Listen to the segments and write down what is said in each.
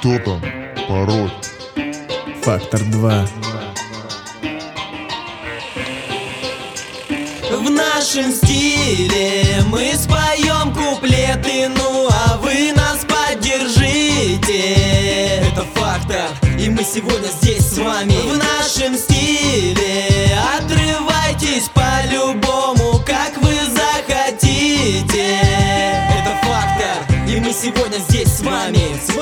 Кто там? Пароль. Фактор 2. В нашем стиле мы споем куплеты, ну а вы нас поддержите. Это Фактор, и мы сегодня здесь с вами. В нашем стиле отрывайтесь по-любому, как вы захотите. Это Фактор, и мы сегодня здесь с вами.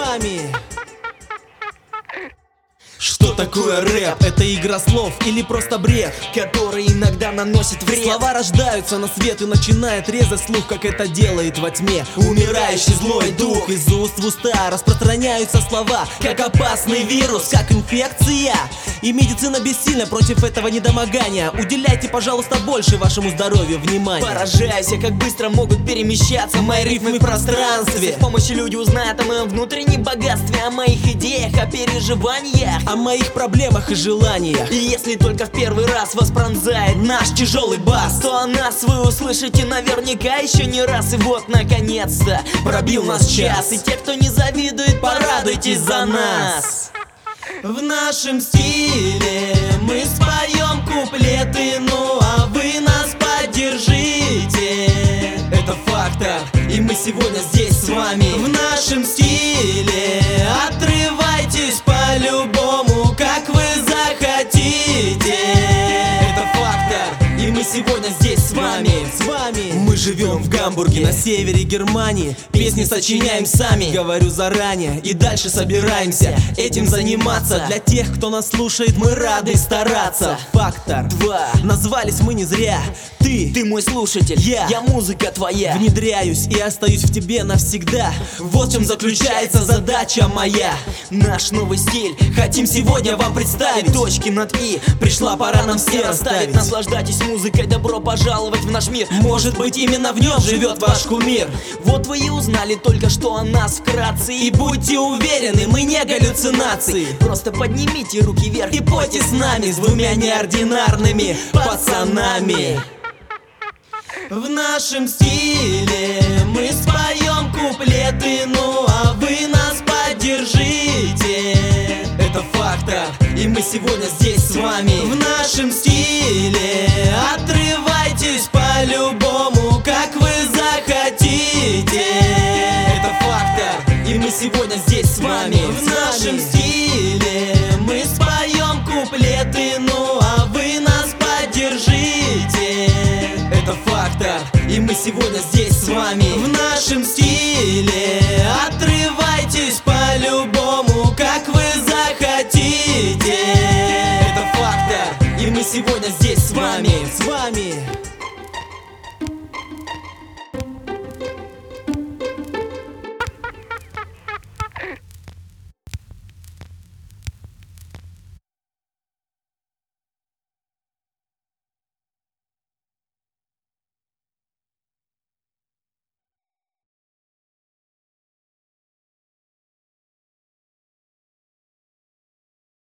Что такое рэп? Это игра слов или просто бред, который иногда наносит вред? Слова рождаются на свет и начинает резать слух, как это делает во тьме умирающий злой дух. Из уст в уста распространяются слова, как опасный вирус, как инфекция. И медицина бессильна против этого недомогания. Уделяйте, пожалуйста, больше вашему здоровью внимания. Поражаюсь я, как быстро могут перемещаться мои рифмы в пространстве. С помощью люди узнают о моем внутреннем богатстве, о моих идеях, о переживаниях, о моих проблемах и желаниях. И если только в первый раз вас пронзает наш тяжелый бас, то о нас вы услышите наверняка еще не раз. И вот наконец-то пробил нас час. И те, кто не завидует, порадуйтесь за нас. В нашем стиле мы споем куплеты, ну а вы нас поддержите. Это Фактор, и мы сегодня здесь с вами. В нашем стиле отрывайтесь по-любому, как вы захотите. Это Фактор, и мы сегодня здесь с вами. Мы живем в Гамбурге, на севере Германии. Песни сочиняем сами, говорю заранее. И дальше собираемся этим заниматься. Для тех, кто нас слушает, мы рады стараться. Фактор 2. Назвались мы не зря. Ты мой слушатель, я музыка твоя. Внедряюсь и остаюсь в тебе навсегда. Вот в чем заключается задача моя. Наш новый стиль хотим сегодня вам представить. Точки над «и» пришла пора нам все расставить. Наслаждайтесь музыкой, добро пожаловать в наш мир. Может быть, именно в нем живет ваш кумир. Вот вы и узнали только что о нас вкратце. И будьте уверены, мы не галлюцинации. Просто поднимите руки вверх и пойте с нами, с двумя неординарными пацанами. В нашем стиле мы споем куплеты, ну а вы нас поддержите. Это Фактор, и мы сегодня здесь с вами. В нашем стиле отрывайтесь по-любому, как вы захотите. Это Фактор, и мы сегодня здесь с вами. В нашем стиле мы споем куплеты, ну а вы нас поддержите. Это Фактор, и мы сегодня здесь с вами. В нашем стиле отрывайтесь по-любому, как вы захотите. Это Фактор, и мы сегодня здесь с вами.